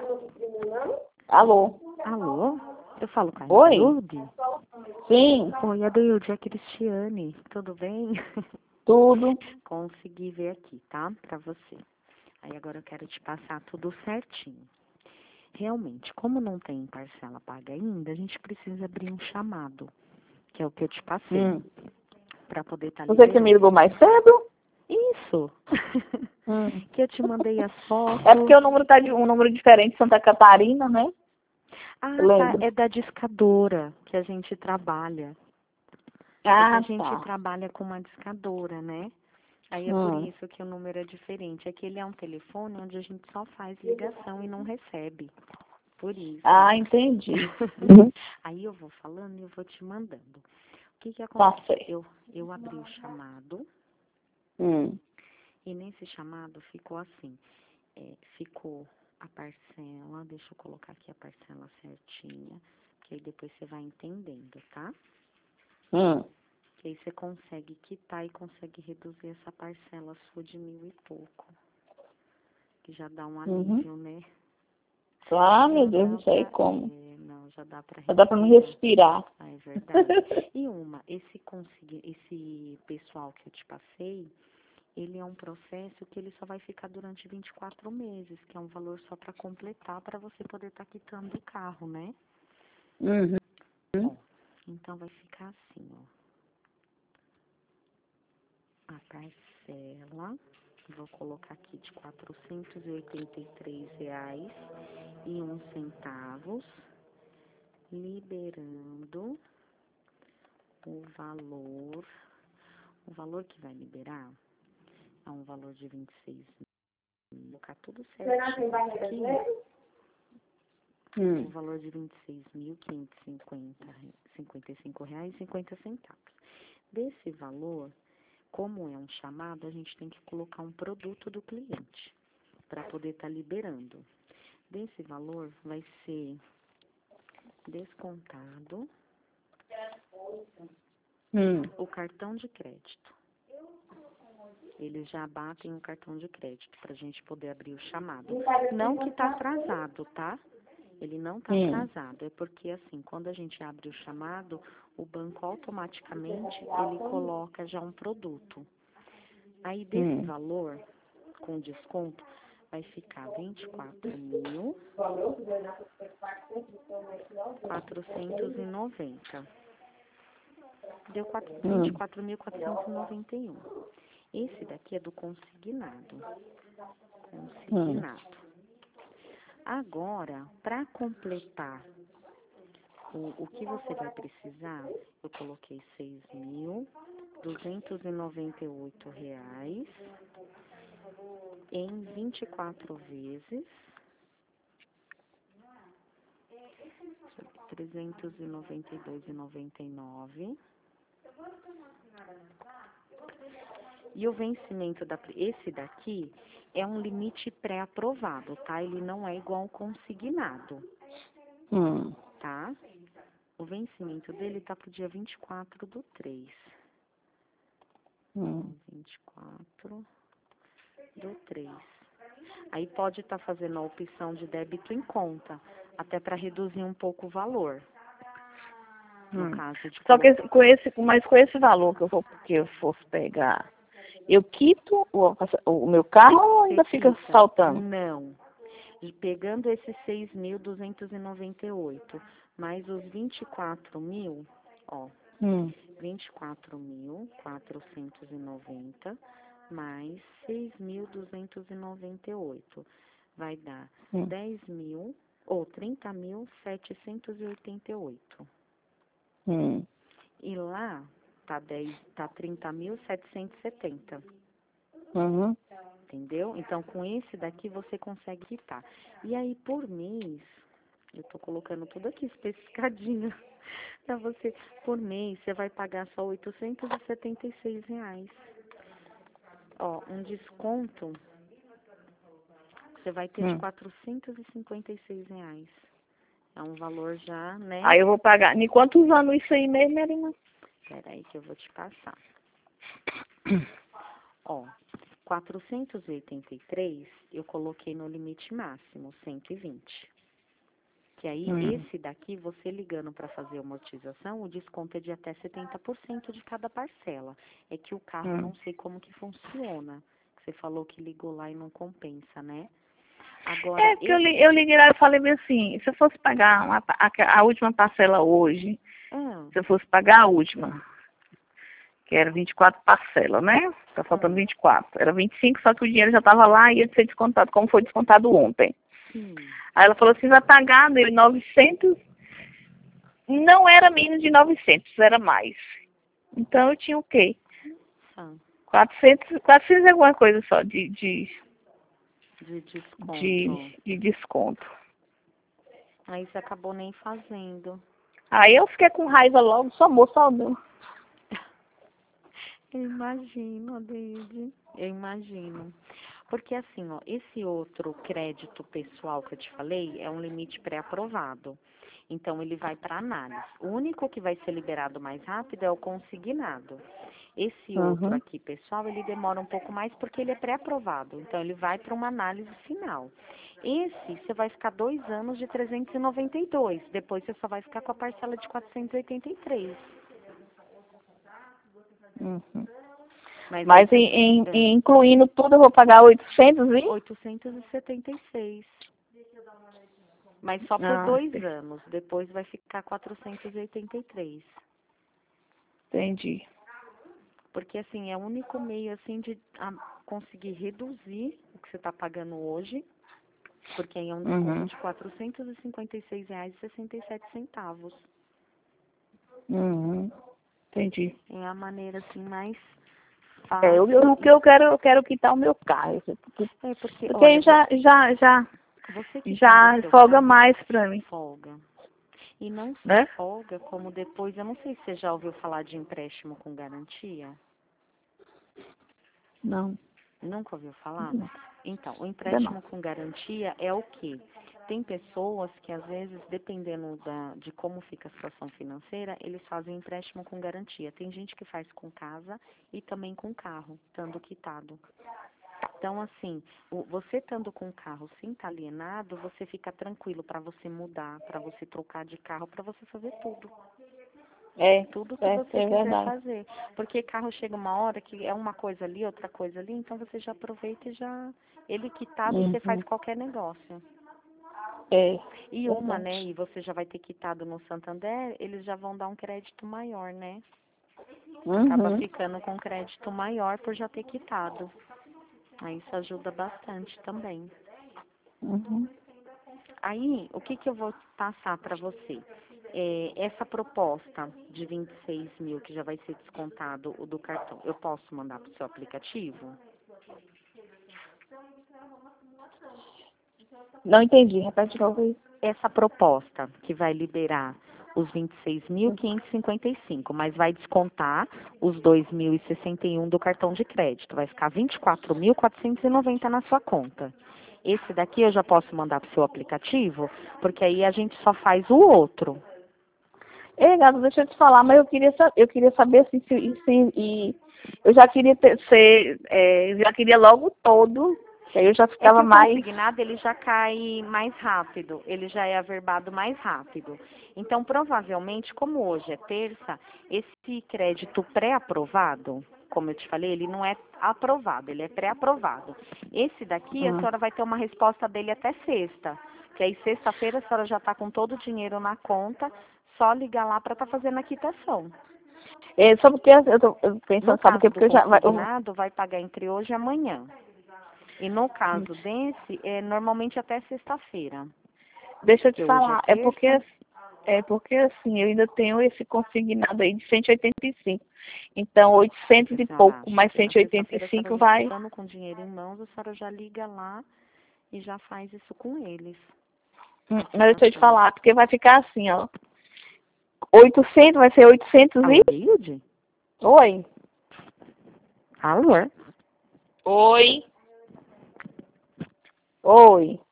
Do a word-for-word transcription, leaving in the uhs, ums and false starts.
Alô? Alô? Eu falo com a Oi? Deilde? Sim, Oi, a Deilde é a Cristiane. Tudo bem? tudo. Consegui ver aqui, tá? Pra você. Aí agora eu quero te passar tudo certinho. Realmente, como não tem parcela paga ainda, a gente precisa abrir um chamado, que é o que eu te passei, Hum. pra poder estar Você que me liberando. ligou mais cedo? Isso! Hum. Que eu te mandei as fotos. É porque o número tá de um número diferente de Santa Catarina, né? Ah, Eu tá. lembro. É da discadora que a gente trabalha. É que Ah, a gente tá. trabalha com uma discadora, né? Aí é por Hum. isso que o número é diferente. É que ele é um telefone onde a gente só faz ligação e não recebe. Por isso. Ah, entendi. Uhum. Aí eu vou falando e eu vou te mandando. O que que Tá acontece? certo. Eu, eu abri o chamado Hum. e nesse chamado ficou assim. É, ficou a parcela, deixa eu colocar aqui a parcela certinha, que aí depois você vai entendendo, tá? Hum. Que aí você consegue quitar e consegue reduzir essa parcela sua de mil e pouco. Que já dá um alívio, Uhum. né? Ah, meu Já Deus, dá não sei pra... como. É, não, já dá pra Só dá pra me respirar. respirar. Ah, é verdade. E uma, esse, consegui... esse pessoal que eu te passei, ele é um processo que ele só vai ficar durante vinte e quatro meses, que é um valor só para completar, para você poder estar quitando o carro, né? Uhum. Ó, então vai ficar assim, ó. A parcela, vou colocar aqui de quatrocentos e oitenta e três reais e um centavos, liberando o valor, o valor que vai liberar é um valor de vinte e seis mil, vou colocar tudo certinho aqui, Hum. o valor de vinte e seis mil, quinhentos e cinquenta e cinco reais e cinquenta centavos. Desse valor, como é um chamado, a gente tem que colocar um produto do cliente para poder estar liberando. Desse valor vai ser descontado Hum. o cartão de crédito. Eles já batem o cartão de crédito para a gente poder abrir o chamado. Não que está atrasado, tá? Ele não está Hum. atrasado. É porque, assim, quando a gente abre o chamado, o banco automaticamente ele coloca já um produto. Aí desse Hum. valor, com desconto, vai ficar vinte e quatro mil quatrocentos e noventa. Deu vinte e Hum. quatro mil quatrocentos e noventa e um. Esse daqui é do consignado. Hum. Consignado. Agora, para completar o, o que você vai precisar, eu coloquei seis mil duzentos e noventa e oito reais em vinte e quatro vezes, trezentos e noventa e dois reais e noventa e nove centavos. E o vencimento da esse daqui é um limite pré-aprovado, tá? Ele não é igual ao consignado, Hum. tá? O vencimento dele tá pro dia vinte e quatro do três. Hum. vinte e quatro do três. Aí pode estar fazendo a opção de débito em conta, até para reduzir um pouco o valor. No Hum. caso de Só que colocar. esse- com esse, mas com esse valor que eu vou, que eu fosse pegar, eu quito o, o meu carro ou ainda Você fica quita? faltando? Não. E pegando esses seis mil duzentos e noventa e oito, mais os vinte e quatro mil, ó, Hum. vinte e quatro mil quatrocentos e noventa mais seis mil duzentos e noventa e oito, vai dar Hum. dez mil ou trinta mil setecentos e oitenta e oito. Hum. E lá tá dez, tá trinta mil setecentos e setenta. Uhum. Entendeu? Então, com esse daqui você consegue quitar. E aí, por mês, eu tô colocando tudo aqui especificadinho pra você. Por mês, você vai pagar só oitocentos e setenta e seis reais. Ó, um desconto você vai ter de Hum. quatrocentos e cinquenta e seis reais. É um valor já, né? Aí eu vou pagar. Em quantos anos isso aí mesmo, Marina? Peraí que eu vou te passar. Ó, quatrocentos e oitenta e três eu coloquei no limite máximo, cento e vinte. Que aí, Hum. esse daqui, você ligando para fazer a amortização, o desconto é de até setenta por cento de cada parcela. É que o carro, eu Hum. não sei como que funciona. Você falou que ligou lá e não compensa, né? Agora, É que eu, esse... li, eu liguei lá e falei bem assim, se eu fosse pagar uma, a, a última parcela hoje, Ah, se eu fosse pagar a última, que era vinte e quatro parcelas, né? Tá faltando ah, vinte e quatro. Era vinte e cinco, só que o dinheiro já estava lá e ia ser descontado, como foi descontado ontem. sim. Aí ela falou assim, vai pagar dele novecentos, não era menos de novecentos, era mais. Então eu tinha o quê? Ah, quatrocentos, quatrocentos e alguma coisa só de, de, de desconto. de, de desconto. Aí você acabou nem fazendo. Aí eu fiquei com raiva logo, só moço, ó, meu. Eu imagino, Deide. Eu imagino. Porque assim, ó, esse outro crédito pessoal que eu te falei é um limite pré-aprovado. Então ele vai para análise. O único que vai ser liberado mais rápido é o consignado. Esse outro Uhum. aqui, pessoal, ele demora um pouco mais porque ele é pré-aprovado. Então ele vai para uma análise final. Esse você vai ficar dois anos de trezentos e noventa e dois. Depois você só vai ficar com a parcela de quatrocentos e oitenta e três. Uhum. Mas aí Mas você, em, em- é, em incluindo tudo, eu vou pagar oitocentos e... oitocentos e setenta e seis. Mas só por Ah, dois anos. Depois vai ficar quatrocentos e oitenta e três. entendi. Porque assim, é o único meio assim de a, conseguir reduzir o que você está pagando hoje. Porque aí é um desconto Uhum. de quatrocentos e cinquenta e seis reais e sessenta e sete centavos. Uhum. Entendi. É a maneira assim mais É, eu, fácil. eu- o que eu quero, eu quero quitar o meu carro. Porque, É porque, porque olha, aí vo- já, já, já, você quitando o já seu folga carro, mais pra mim, folga. E não só né? folga, como depois, eu não sei se você já ouviu falar de empréstimo com garantia. Não, Nunca ouviu falar? não, Então, o ainda não. empréstimo com garantia é o quê? Tem pessoas que, às vezes, dependendo da, de como fica a situação financeira, eles fazem empréstimo com garantia. Tem gente que faz com casa e também com carro, estando quitado. Então, assim, o- você estando com o carro sem estar alienado, você fica tranquilo para você mudar, para você trocar de carro, para você fazer tudo. É, Tudo que é, você é quiser verdade. fazer. Porque carro chega uma hora que é uma coisa ali, outra coisa ali, então você já aproveita e já. Ele quitado, você faz Uhum. qualquer negócio. É, E uma, né? verdade. E você já vai ter quitado no Santander, eles já vão dar um crédito maior, né? Acaba Uhum. ficando com crédito maior por já ter quitado. Aí isso ajuda bastante também. Uhum. Aí, o que, que eu vou passar para você? É, essa proposta de vinte e seis mil, que já vai ser descontado o do cartão, eu posso mandar para o seu aplicativo? Não entendi, repete de novo isso. Essa proposta que vai liberar os vinte e seis mil quinhentos e cinquenta e cinco, mas vai descontar os dois mil e sessenta e um do cartão de crédito. Vai ficar vinte e quatro mil quatrocentos e noventa na sua conta. Esse daqui eu já posso mandar para o seu aplicativo, porque aí a gente só faz o outro. Ei, Gado, deixa eu te falar, mas eu queria, sa- eu queria saber assim, se, se e eu já queria ter, ser, é, eu já queria logo todo, que aí eu já É que ficava o mais. consignado ele já cai mais rápido, ele já é averbado mais rápido. Então, provavelmente, como hoje é terça, esse crédito pré-aprovado, como eu te falei, ele não é aprovado, ele é pré-aprovado. Esse daqui, a Hum. senhora vai ter uma resposta dele até sexta, que aí sexta-feira a senhora já está com todo o dinheiro na conta, só ligar lá para estar fazendo a quitação. É, só porque eu tô eu tô No pensando, sabe o quê? caso do Porque eu já. vai- Eu, consignado, vai pagar entre hoje e amanhã. E no caso desse, é normalmente até sexta-feira, deixa eu te que hoje é falar, é terça. porque, é porque assim, eu ainda tenho esse consignado aí de cento e oitenta e cinco. Então, O que oitocentos a e senhora pouco acha? mais Que na cento e oitenta e sexta-feira a senhora cinco já vai. estando com dinheiro em mãos, a senhora já liga lá e já faz isso com eles, Hum, a Mas deixa eu te quitação. falar, porque vai ficar assim, ó. Oitocentos vai ser oitocentos e. Alô, Deilde? Oi. Alô? Oi. Oi.